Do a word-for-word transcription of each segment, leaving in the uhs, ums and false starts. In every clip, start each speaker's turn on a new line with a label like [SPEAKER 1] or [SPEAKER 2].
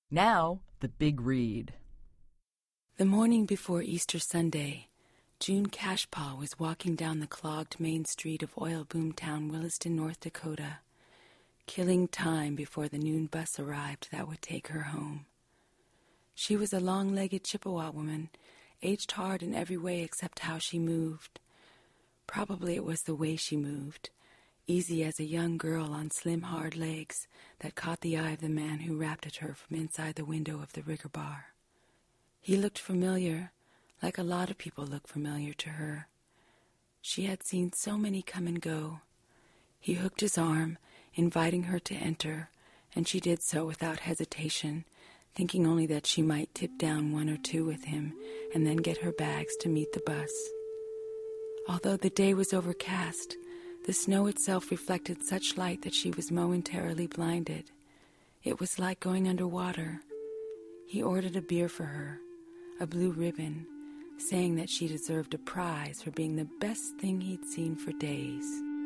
[SPEAKER 1] Now, the big read.
[SPEAKER 2] The morning before Easter Sunday, June Cashpaw was walking down the clogged main street of oil boom town Williston, North Dakota, killing time before the noon bus arrived that would take her home. She was a long-legged Chippewa woman, aged hard in every way except how she moved. Probably it was the way she moved, easy as a young girl on slim, hard legs that caught the eye of the man who rapped at her from inside the window of the rigger bar. He looked familiar, like a lot of people look familiar to her. She had seen so many come and go. He hooked his arm, inviting her to enter, and she did so without hesitation, thinking only that she might tip down one or two with him and then get her bags to meet the bus. Although the day was overcast, the snow itself reflected such light that she was momentarily blinded. It was like going underwater. He ordered a beer for her, a blue ribbon, saying that she deserved a prize for being the best thing he'd seen for days.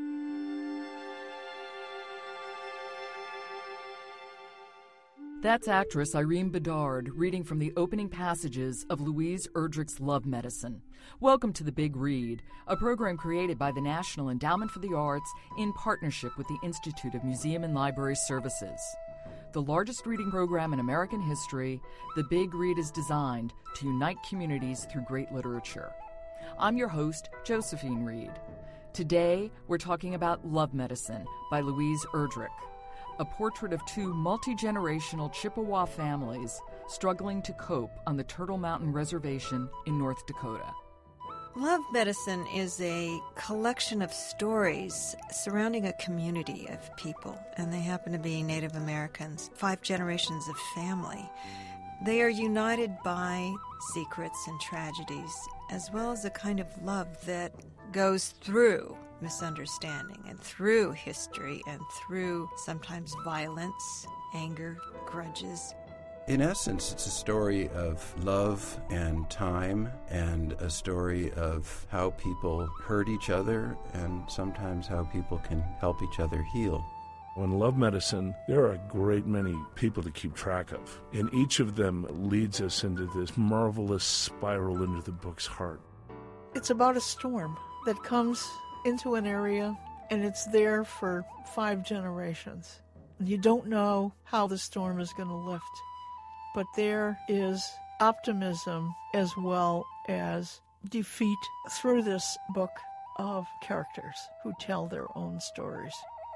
[SPEAKER 1] That's actress Irene Bedard reading from the opening passages of Louise Erdrich's Love Medicine. Welcome to The Big Read, a program created by the National Endowment for the Arts in partnership with the Institute of Museum and Library Services. The largest reading program in American history, The Big Read is designed to unite communities through great literature. I'm your host, Josephine Reed. Today, we're talking about Love Medicine by Louise Erdrich, a portrait of two multi-generational Chippewa families struggling to cope on the Turtle Mountain Reservation in North Dakota.
[SPEAKER 3] Love Medicine is a collection of stories surrounding a community of people, and they happen to be Native Americans, five generations of family. They are united by secrets and tragedies, as well as a kind of love that goes through misunderstanding and through history and through sometimes violence, anger, grudges.
[SPEAKER 4] In essence, it's a story of love and time, and a story of how people hurt each other and sometimes how people can help each other heal.
[SPEAKER 5] In Love Medicine, there are a great many people to keep track of, and each of them leads us into this marvelous spiral into the book's heart.
[SPEAKER 6] It's about a storm that comes into an area, and it's there for five generations. You don't know how the storm is going to lift, but there is optimism as well as defeat through this book of characters who tell their own stories.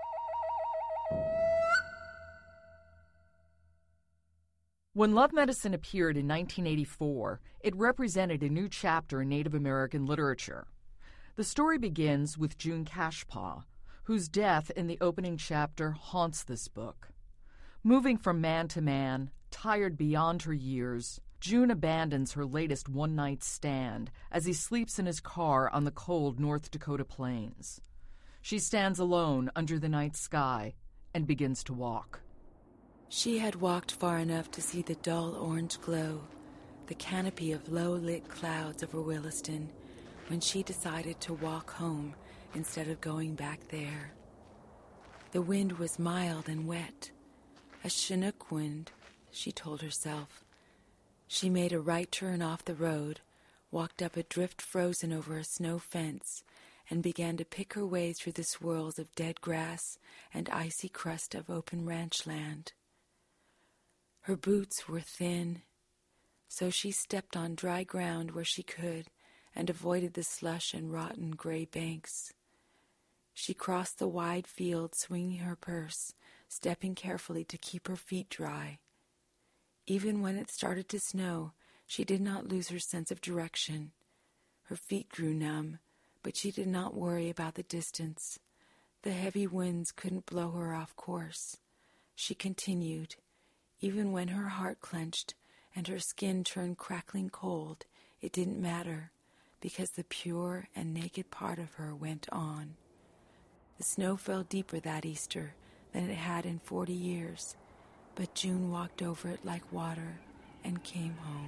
[SPEAKER 1] When Love Medicine appeared in nineteen eighty-four, it represented a new chapter in Native American literature. The story begins with June Cashpaw, whose death in the opening chapter haunts this book. Moving from man to man, tired beyond her years, June abandons her latest one-night stand as he sleeps in his car on the cold North Dakota plains. She stands alone under the night sky and begins to walk.
[SPEAKER 2] She had walked far enough to see the dull orange glow, the canopy of low-lit clouds over Williston, when she decided to walk home instead of going back there. The wind was mild and wet, a Chinook wind, she told herself. She made a right turn off the road, walked up a drift frozen over a snow fence, and began to pick her way through the swirls of dead grass and icy crust of open ranch land. Her boots were thin, so she stepped on dry ground where she could and avoided the slush and rotten gray banks. She crossed the wide field, swinging her purse, stepping carefully to keep her feet dry. Even when it started to snow, she did not lose her sense of direction. Her feet grew numb, but she did not worry about the distance. The heavy winds couldn't blow her off course. She continued. Even when her heart clenched and her skin turned crackling cold, it didn't matter, because the pure and naked part of her went on. The snow fell deeper that Easter than it had in forty years, but June walked over it like water and came home.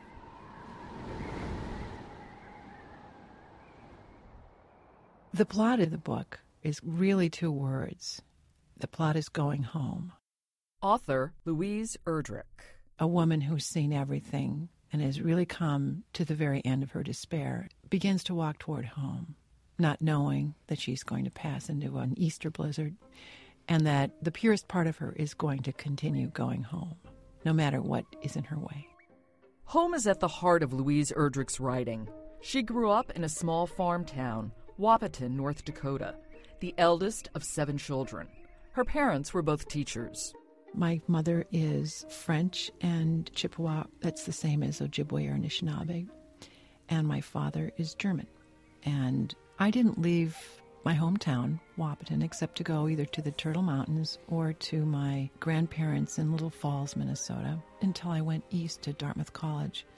[SPEAKER 7] The plot of the book is really two words. The plot is going home.
[SPEAKER 1] Author Louise Erdrich.
[SPEAKER 7] a woman who's seen everything and has really come to the very end of her despair begins to walk toward home, not knowing that she's going to pass into an Easter blizzard and that the purest part of her is going to continue going home, no matter what is in her way.
[SPEAKER 1] Home is at the heart of Louise Erdrich's writing. She grew up in a small farm town, Wahpeton, North Dakota, the eldest of seven children. Her parents were both teachers.
[SPEAKER 7] My mother is French and Chippewa. That's the same as Ojibwe or Anishinaabe. And my father is German. And I didn't leave my hometown, Wahpeton, except to go either to the Turtle Mountains or to my grandparents in Little Falls, Minnesota, until I went east to Dartmouth College.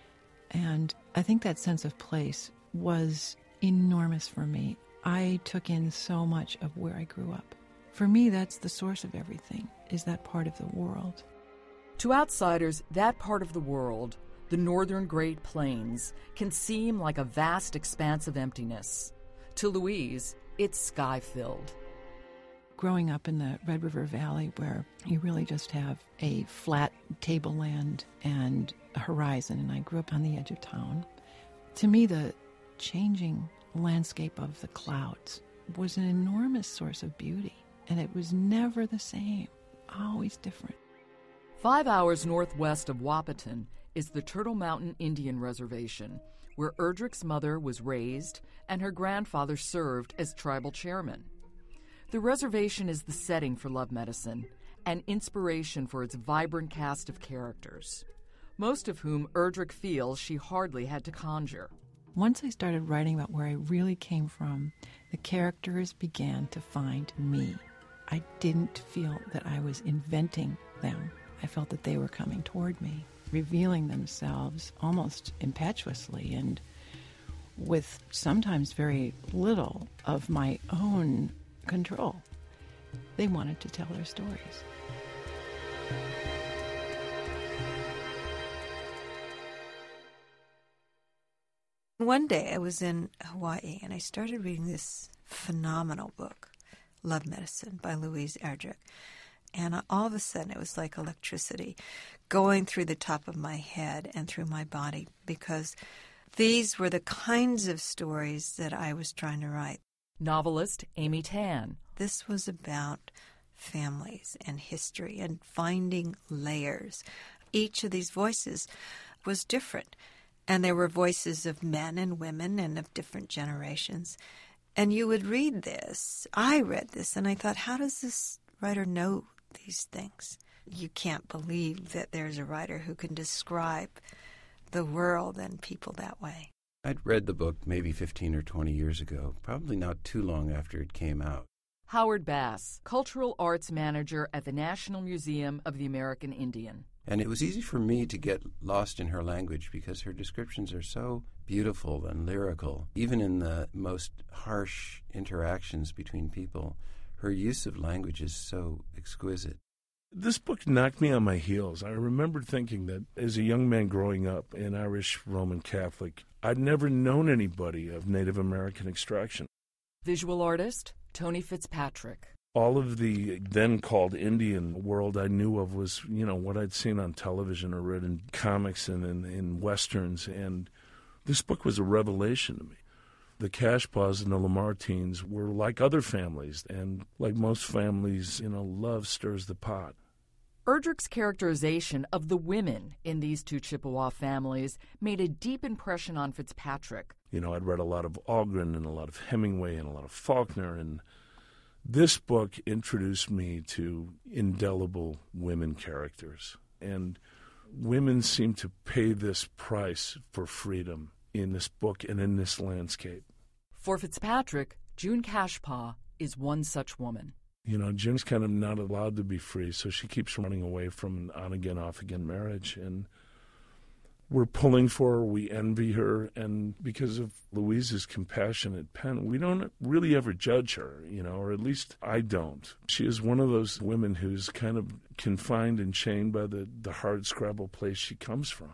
[SPEAKER 7] And I think that sense of place was enormous for me. I took in so much of where I grew up. For me, that's the source of everything, is that part of the world.
[SPEAKER 1] To outsiders, that part of the world, the northern Great Plains, can seem like a vast expanse of emptiness. To Louise, it's sky-filled.
[SPEAKER 7] Growing up in the Red River Valley, where you really just have a flat tableland and a horizon, and I grew up on the edge of town, to me, the changing landscape of the clouds was an enormous source of beauty, and it was never the same, always different.
[SPEAKER 1] Five hours northwest of Wahpeton is the Turtle Mountain Indian Reservation, where Erdrich's mother was raised and her grandfather served as tribal chairman. The reservation is the setting for Love Medicine, an inspiration for its vibrant cast of characters, most of whom Erdrich feels she hardly had to conjure.
[SPEAKER 7] Once I started writing about where I really came from, the characters began to find me. I didn't feel that I was inventing them. I felt that they were coming toward me, revealing themselves almost impetuously and with sometimes very little of my own control. They wanted to tell their stories.
[SPEAKER 3] One day I was in Hawaii and I started reading this phenomenal book, Love Medicine by Louise Erdrich. And all of a sudden it was like electricity going through the top of my head and through my body, because these were the kinds of stories that I was trying to write.
[SPEAKER 1] Novelist Amy Tan.
[SPEAKER 3] This was about families and history and finding layers. Each of these voices was different. And there were voices of men and women and of different generations. And you would read this. I read this and I thought, how does this writer know these things? You can't believe that there's a writer who can describe the world and people that way.
[SPEAKER 4] I'd read the book maybe fifteen or twenty years ago, probably not too long after it came out.
[SPEAKER 1] Howard Bass, Cultural Arts Manager at the National Museum of the American Indian.
[SPEAKER 4] And it was easy for me to get lost in her language because her descriptions are so beautiful and lyrical. Even in the most harsh interactions between people, her use of language is so exquisite.
[SPEAKER 5] This book knocked me on my heels. I remember thinking that as a young man growing up in Irish Roman Catholic, I'd never known anybody of Native American extraction.
[SPEAKER 1] Visual artist Tony Fitzpatrick.
[SPEAKER 5] All of the then called Indian world I knew of was, you know, what I'd seen on television or read in comics and in, in westerns, and this book was a revelation to me. The Cashpaws and the Lamartines were like other families, and like most families, you know, love stirs the pot.
[SPEAKER 1] Erdrich's characterization of the women in these two Chippewa families made a deep impression on Fitzpatrick.
[SPEAKER 5] You know, I'd read a lot of Algren and a lot of Hemingway and a lot of Faulkner, and this book introduced me to indelible women characters. And women seem to pay this price for freedom in this book and in this landscape.
[SPEAKER 1] For Fitzpatrick, June Cashpaw is one such woman.
[SPEAKER 5] You know, June's kind of not allowed to be free, so she keeps running away from an on-again, off-again marriage. And we're pulling for her, we envy her, and because of Louise's compassionate pen, we don't really ever judge her, you know, or at least I don't. She is one of those women who's kind of confined and chained by the, the hard-scrabble place she comes from.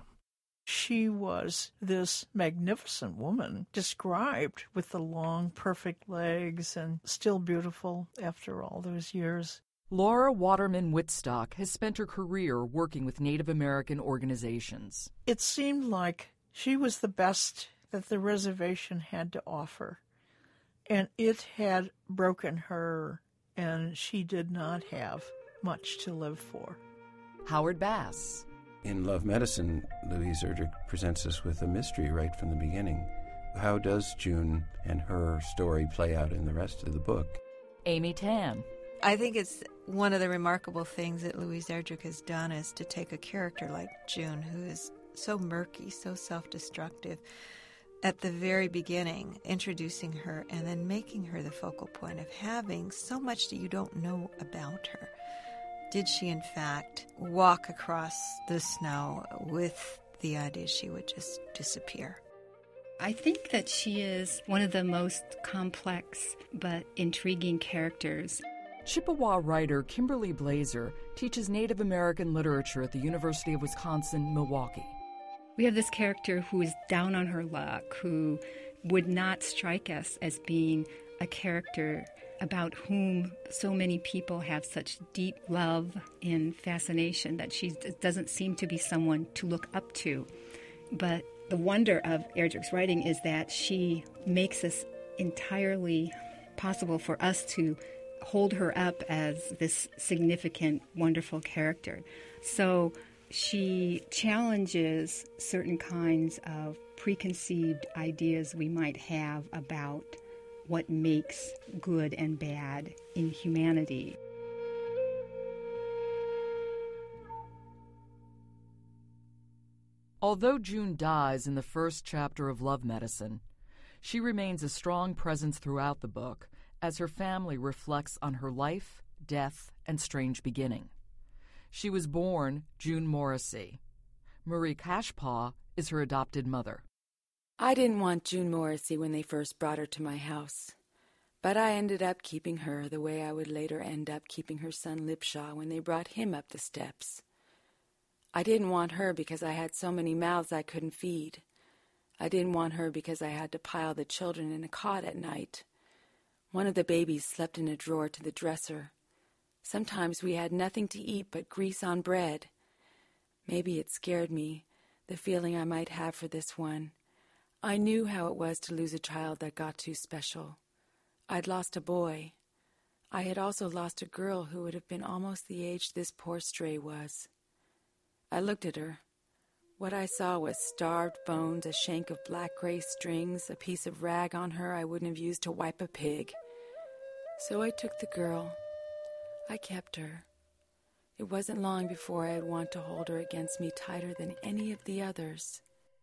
[SPEAKER 6] She was this magnificent woman, described with the long, perfect legs and still beautiful after all those years.
[SPEAKER 1] Laura Waterman Wittstock has spent her career working with Native American organizations.
[SPEAKER 6] It seemed like she was the best that the reservation had to offer, and it had broken her, and she did not have much to live for.
[SPEAKER 1] Howard Bass.
[SPEAKER 4] In Love Medicine, Louise Erdrich presents us with a mystery right from the beginning. How does June and her story play out in the rest of the book?
[SPEAKER 1] Amy Tan.
[SPEAKER 3] I think it's one of the remarkable things that Louise Erdrich has done is to take a character like June, who is so murky, so self-destructive, at the very beginning, introducing her and then making her the focal point of having so much that you don't know about her. Did she, in fact, walk across the snow with the idea she would just disappear?
[SPEAKER 8] I think that she is one of the most complex but intriguing characters.
[SPEAKER 1] Chippewa writer Kimberly Blazer teaches Native American literature at the University of Wisconsin-Milwaukee.
[SPEAKER 8] We have this character who is down on her luck, who would not strike us as being a character about whom so many people have such deep love and fascination, that she doesn't seem to be someone to look up to. But the wonder of Erdrich's writing is that she makes it entirely possible for us to hold her up as this significant, wonderful character. So she challenges certain kinds of preconceived ideas we might have about what makes good and bad in humanity.
[SPEAKER 1] Although June dies in the first chapter of Love Medicine, she remains a strong presence throughout the book as her family reflects on her life, death, and strange beginning. She was born June Morrissey. Marie Cashpaw is her adopted mother.
[SPEAKER 2] I didn't want June Morrissey when they first brought her to my house, but I ended up keeping her the way I would later end up keeping her son Lipshaw when they brought him up the steps. I didn't want her because I had so many mouths I couldn't feed. I didn't want her because I had to pile the children in a cot at night. One of the babies slept in a drawer to the dresser. Sometimes we had nothing to eat but grease on bread. Maybe it scared me, the feeling I might have for this one. I knew how it was to lose a child that got too special. I'd lost a boy. I had also lost a girl who would have been almost the age this poor stray was. I looked at her. What I saw was starved bones, a shank of black-gray strings, a piece of rag on her I wouldn't have used to wipe a pig. So I took the girl. I kept her. It wasn't long before I'd want to hold her against me tighter than any of the others.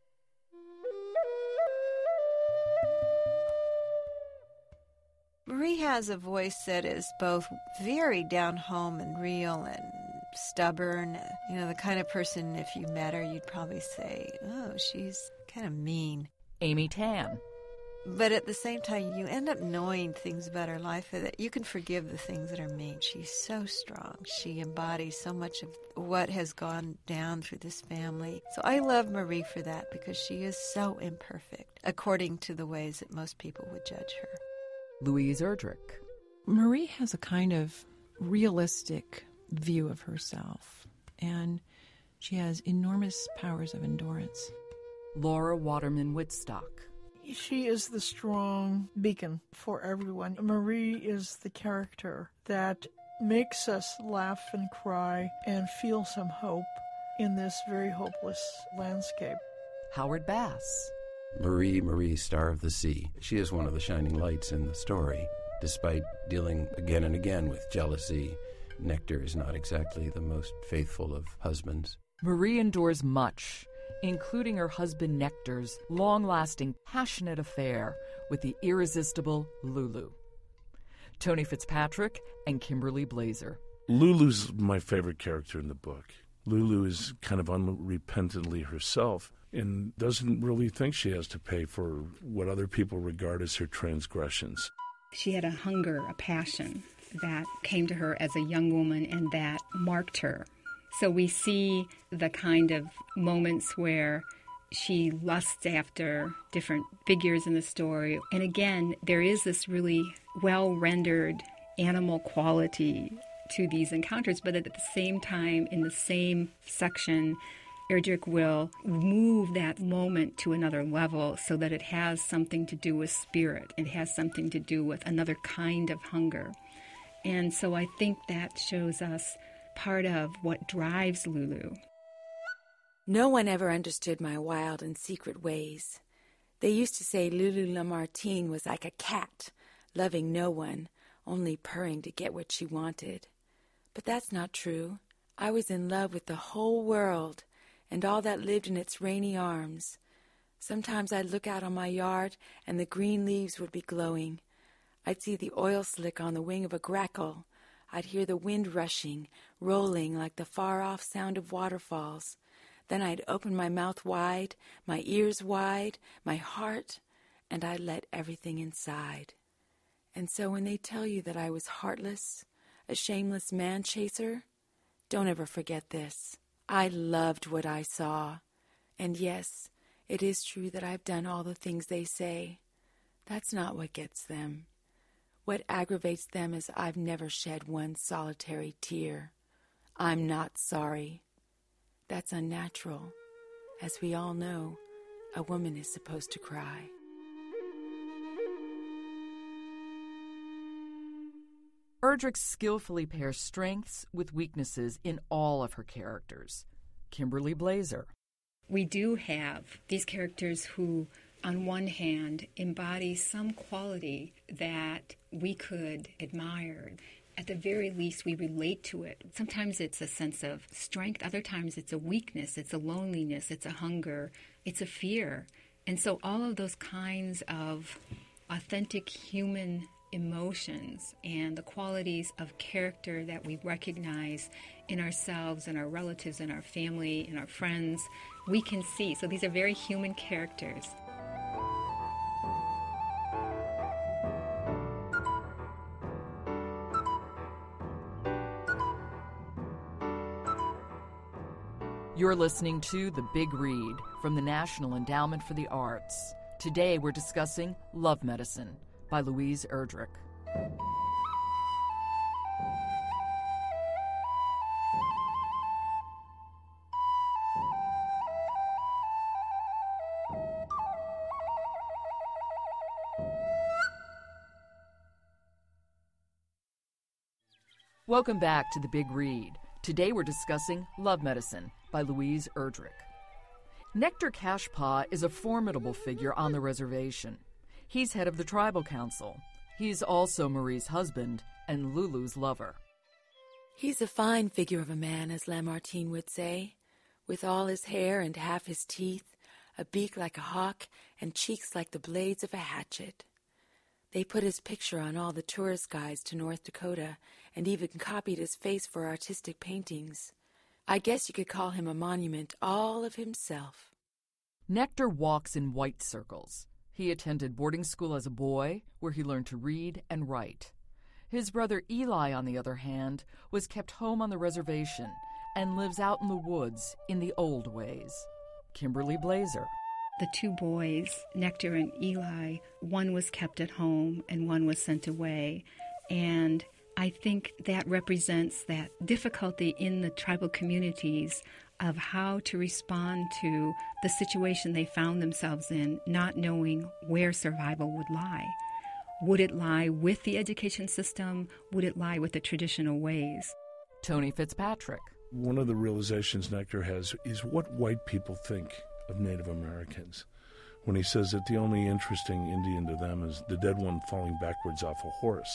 [SPEAKER 3] Marie has a voice that is both very down-home and real and stubborn. You know, the kind of person, if you met her, you'd probably say, oh, she's kind of mean.
[SPEAKER 1] Amy Tan.
[SPEAKER 3] But at the same time, you end up knowing things about her life that you can forgive the things that are mean. She's so strong. She embodies so much of what has gone down through this family. So I love Marie for that because she is so imperfect, according to the ways that most people would judge her.
[SPEAKER 1] Louise Erdrich.
[SPEAKER 7] Marie has a kind of realistic view of herself, and she has enormous powers of endurance.
[SPEAKER 1] Laura Waterman Wittstock.
[SPEAKER 6] She is the strong beacon for everyone. Marie is the character that makes us laugh and cry and feel some hope in this very hopeless landscape.
[SPEAKER 1] Howard Bass.
[SPEAKER 4] Marie, Marie, Star of the Sea. She is one of the shining lights in the story. Despite dealing again and again with jealousy, Nectar is not exactly the most faithful of husbands.
[SPEAKER 1] Marie endures much, including her husband Nectar's long-lasting, passionate affair with the irresistible Lulu. Tony Fitzpatrick and Kimberly Blazer.
[SPEAKER 5] Lulu's my favorite character in the book. Lulu is kind of unrepentantly herself and doesn't really think she has to pay for what other people regard as her transgressions.
[SPEAKER 8] She had a hunger, a passion that came to her as a young woman and that marked her. So we see the kind of moments where she lusts after different figures in the story. And again, there is this really well-rendered animal quality to these encounters, but at the same time, in the same section, Erdrich will move that moment to another level so that it has something to do with spirit. It has something to do with another kind of hunger. And so I think that shows us part of what drives Lulu.
[SPEAKER 2] No one ever understood my wild and secret ways. They used to say Lulu Lamartine was like a cat, loving no one, only purring to get what she wanted. But that's not true. I was in love with the whole world and all that lived in its rainy arms. Sometimes I'd look out on my yard and the green leaves would be glowing. I'd see the oil slick on the wing of a grackle. I'd hear the wind rushing, rolling like the far-off sound of waterfalls. Then I'd open my mouth wide, my ears wide, my heart, and I'd let everything inside. And so when they tell you that I was heartless, a shameless man-chaser, don't ever forget this. I loved what I saw. And yes, it is true that I've done all the things they say. That's not what gets them. What aggravates them is I've never shed one solitary tear. I'm not sorry. That's unnatural. As we all know, a woman is supposed to cry.
[SPEAKER 1] Erdrich skillfully pairs strengths with weaknesses in all of her characters. Kimberly Blaeser.
[SPEAKER 8] We do have these characters who, on one hand, embody some quality that we could admire. At the very least, we relate to it. Sometimes it's a sense of strength. Other times it's a weakness. It's a loneliness. It's a hunger. It's a fear. And so all of those kinds of authentic human emotions and the qualities of character that we recognize in ourselves and our relatives and our family and our friends, we can see. So these are very human characters.
[SPEAKER 1] You're listening to The Big Read from the National Endowment for the Arts. Today we're discussing Love Medicine by Louise Erdrich. Welcome back to The Big Read. Today we're discussing Love Medicine by Louise Erdrich. Nectar Kashpa is a formidable figure on the reservation. He's head of the tribal council. He's also Marie's husband and Lulu's lover.
[SPEAKER 2] He's a fine figure of a man, as Lamartine would say, with all his hair and half his teeth, a beak like a hawk, and cheeks like the blades of a hatchet. They put his picture on all the tourist guides to North Dakota and even copied his face for artistic paintings. I guess you could call him a monument all of himself.
[SPEAKER 1] Nectar walks in white circles. He attended boarding school as a boy, where he learned to read and write. His brother Eli, on the other hand, was kept home on the reservation and lives out in the woods in the old ways. Kimberly Blaeser.
[SPEAKER 8] The two boys, Nectar and Eli, one was kept at home and one was sent away. And I think that represents that difficulty in the tribal communities of how to respond to the situation they found themselves in, not knowing where survival would lie. Would it lie with the education system? Would it lie with the traditional ways?
[SPEAKER 1] Tony Fitzpatrick.
[SPEAKER 5] One of the realizations Nectar has is what white people think of Native Americans when he says that the only interesting Indian to them is the dead one falling backwards off a horse.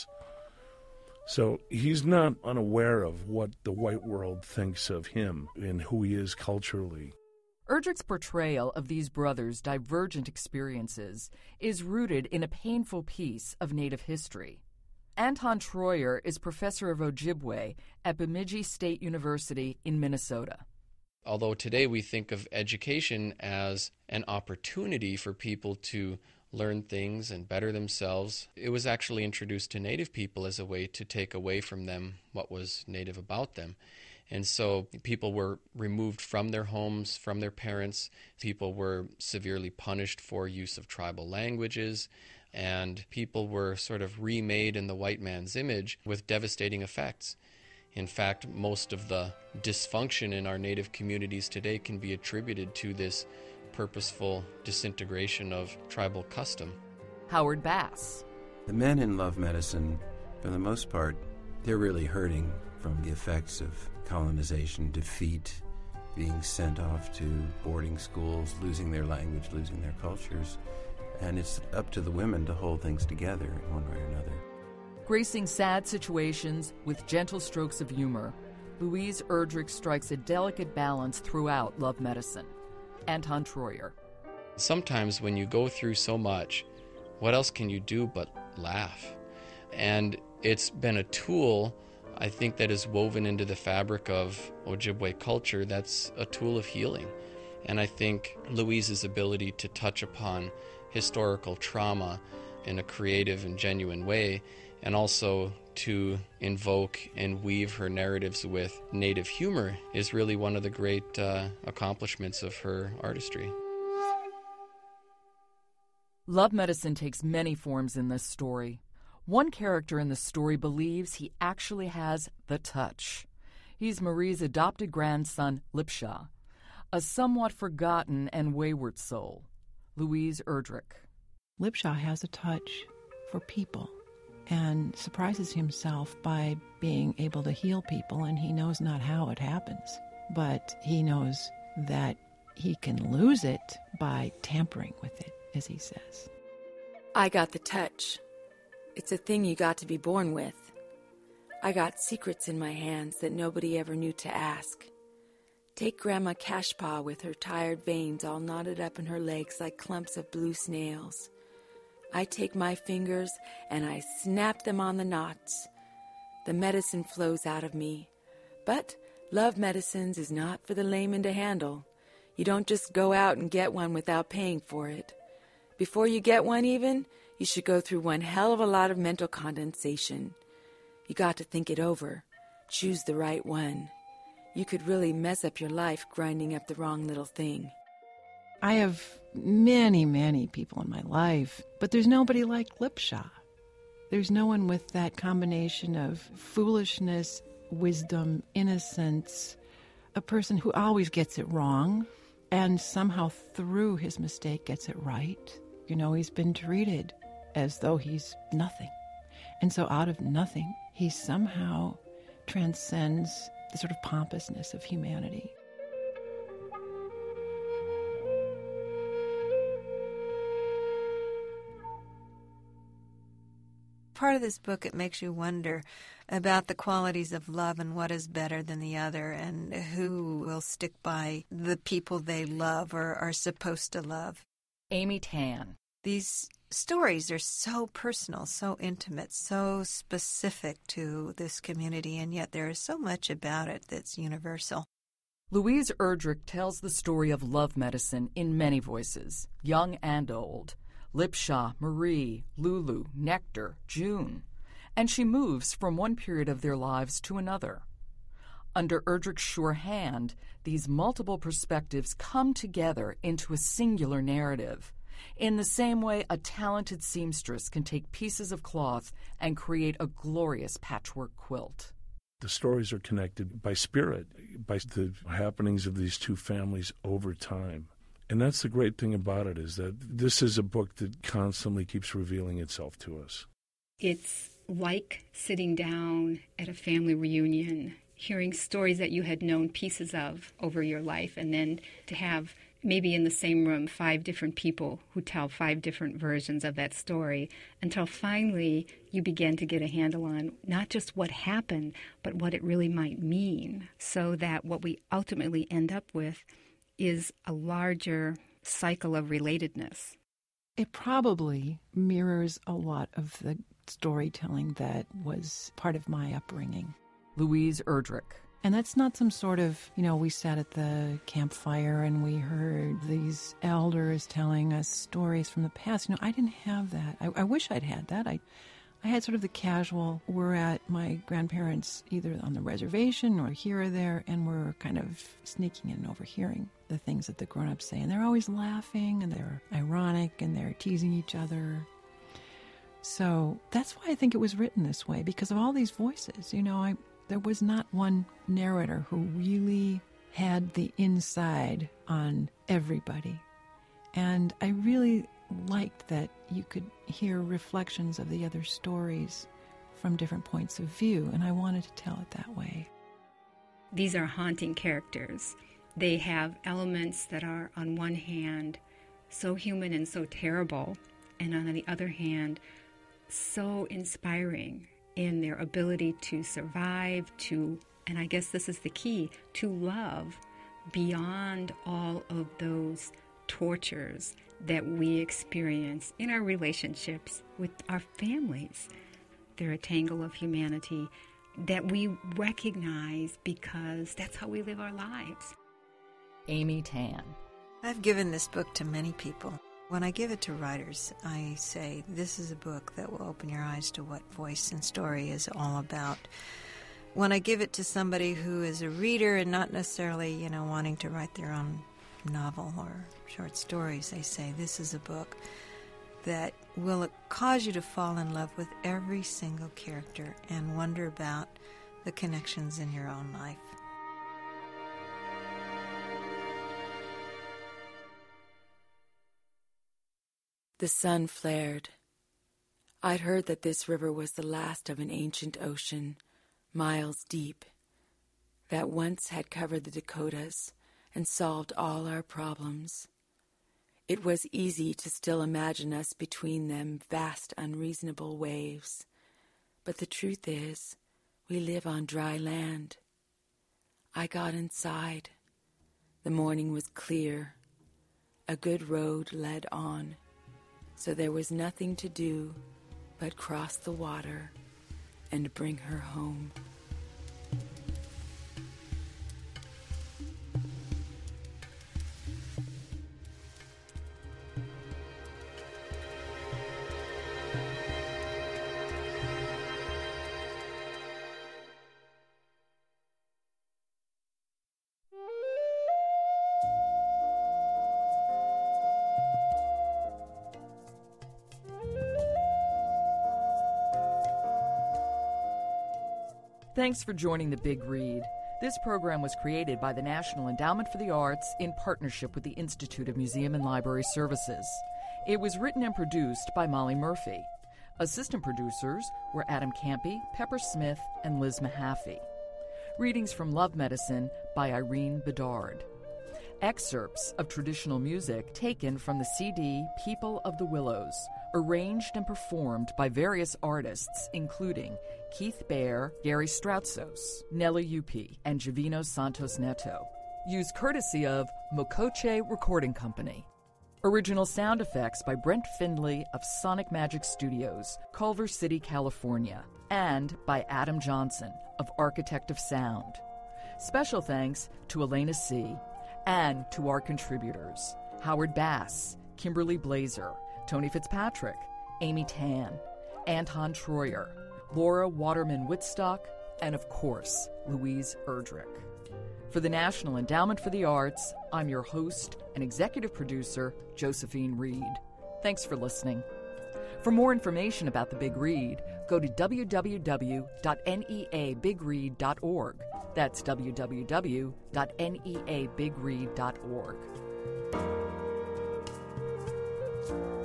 [SPEAKER 5] So he's not unaware of what the white world thinks of him and who he is culturally.
[SPEAKER 1] Erdrich's portrayal of these brothers' divergent experiences is rooted in a painful piece of Native history. Anton Troyer is professor of Ojibwe at Bemidji State University in Minnesota.
[SPEAKER 9] Although today we think of education as an opportunity for people to learn things and better themselves, it was actually introduced to Native people as a way to take away from them what was Native about them. And so people were removed from their homes, from their parents. People were severely punished for use of tribal languages, and people were sort of remade in the white man's image with devastating effects. In fact, most of the dysfunction in our Native communities today can be attributed to this purposeful disintegration of tribal custom.
[SPEAKER 1] Howard Bass.
[SPEAKER 4] The men in Love Medicine, for the most part, they're really hurting from the effects of colonization, defeat, being sent off to boarding schools, losing their language, losing their cultures. And it's up to the women to hold things together in one way or another.
[SPEAKER 1] Gracing sad situations with gentle strokes of humor, Louise Erdrich strikes a delicate balance throughout Love Medicine. Anton Troyer.
[SPEAKER 9] Sometimes when you go through so much, what else can you do but laugh? And it's been a tool, I think, that is woven into the fabric of Ojibwe culture that's a tool of healing. And I think Louise's ability to touch upon historical trauma in a creative and genuine way, and also to invoke and weave her narratives with Native humor, is really one of the great uh, accomplishments of her artistry.
[SPEAKER 1] Love Medicine takes many forms in this story. One character in the story believes he actually has the touch. He's Marie's adopted grandson, Lipshaw, a somewhat forgotten and wayward soul. Louise Erdrich.
[SPEAKER 7] Lipshaw has a touch for people and surprises himself by being able to heal people, and he knows not how it happens, but he knows that he can lose it by tampering with it, as he says.
[SPEAKER 2] I got the touch. It's a thing you got to be born with. I got secrets in my hands that nobody ever knew to ask. Take Grandma Cashpaw with her tired veins all knotted up in her legs like clumps of blue snails. I take my fingers and I snap them on the knots. The medicine flows out of me. But Love Medicines is not for the layman to handle. You don't just go out and get one without paying for it. Before you get one even, you should go through one hell of a lot of mental condensation. You got to think it over. Choose the right one. You could really mess up your life grinding up the wrong little thing.
[SPEAKER 7] I have many, many people in my life, but there's nobody like Lipshaw. There's no one with that combination of foolishness, wisdom, innocence, a person who always gets it wrong and somehow through his mistake gets it right. You know, he's been treated as though he's nothing. And so out of nothing, he somehow transcends the sort of pompousness of humanity.
[SPEAKER 3] Part of this book, it makes you wonder about the qualities of love and what is better than the other and who will stick by the people they love or are supposed to love.
[SPEAKER 1] Amy Tan.
[SPEAKER 3] These stories are so personal, so intimate, so specific to this community, and yet there is so much about it that's universal.
[SPEAKER 1] Louise Erdrich tells the story of Love Medicine in many voices, young and old. Lipshaw, Marie, Lulu, Nectar, June, and she moves from one period of their lives to another. Under Erdrich's sure hand, these multiple perspectives come together into a singular narrative, in the same way a talented seamstress can take pieces of cloth and create a glorious patchwork quilt.
[SPEAKER 5] The stories are connected by spirit, by the happenings of these two families over time. And that's the great thing about it, is that this is a book that constantly keeps revealing itself to us.
[SPEAKER 8] It's like sitting down at a family reunion, hearing stories that you had known pieces of over your life, and then to have maybe in the same room five different people who tell five different versions of that story, until finally you begin to get a handle on not just what happened, but what it really might mean, so that what we ultimately end up with is a larger cycle of relatedness.
[SPEAKER 7] It probably mirrors a lot of the storytelling that was part of my upbringing.
[SPEAKER 1] Louise Erdrich.
[SPEAKER 7] And that's not some sort of, you know, we sat at the campfire and we heard these elders telling us stories from the past. You know, I didn't have that. I, I wish I'd had that. I I had sort of the casual, we're at my grandparents' either on the reservation or here or there, and we're kind of sneaking in and overhearing the things that the grown-ups say. And they're always laughing, and they're ironic, and they're teasing each other. So that's why I think it was written this way, because of all these voices. You know, I There was not one narrator who really had the inside on everybody. And I really liked that you could hear reflections of the other stories from different points of view, and I wanted to tell it that way.
[SPEAKER 8] These are haunting characters. They have elements that are, on one hand, so human and so terrible, and on the other hand, so inspiring in their ability to survive, to, and I guess this is the key, to love beyond all of those tortures that we experience in our relationships with our families. They're a tangle of humanity that we recognize because that's how we live our lives.
[SPEAKER 1] Amy Tan.
[SPEAKER 3] I've given this book to many people. When I give it to writers, I say, this is a book that will open your eyes to what voice and story is all about. When I give it to somebody who is a reader and not necessarily, you know, wanting to write their own novel or short stories, I say, this is a book that will cause you to fall in love with every single character and wonder about the connections in your own life.
[SPEAKER 2] The sun flared. I'd heard that this river was the last of an ancient ocean, miles deep, that once had covered the Dakotas and solved all our problems. It was easy to still imagine us between them vast, unreasonable waves. But the truth is, we live on dry land. I got inside. The morning was clear. A good road led on. So there was nothing to do but cross the water and bring her home.
[SPEAKER 1] Thanks for joining The Big Read. This program was created by the National Endowment for the Arts in partnership with the Institute of Museum and Library Services. It was written and produced by Molly Murphy. Assistant producers were Adam Campy, Pepper Smith, and Liz Mahaffey. Readings from Love Medicine by Irene Bedard. Excerpts of traditional music taken from the C D People of the Willows, arranged and performed by various artists, including Keith Baer, Gary Strautsos, Nelly Yupi, and Jovino Santos Neto. Used courtesy of Mokoche Recording Company. Original sound effects by Brent Findlay of Sonic Magic Studios, Culver City, California, and by Adam Johnson of Architect of Sound. Special thanks to Elena C. and to our contributors, Howard Bass, Kimberly Blazer, Tony Fitzpatrick, Amy Tan, Anton Troyer, Laura Waterman-Wittstock, and of course, Louise Erdrich. For the National Endowment for the Arts, I'm your host and executive producer, Josephine Reed. Thanks for listening. For more information about The Big Read, go to w w w dot n e a big read dot org. That's w w w dot n e a big read dot org.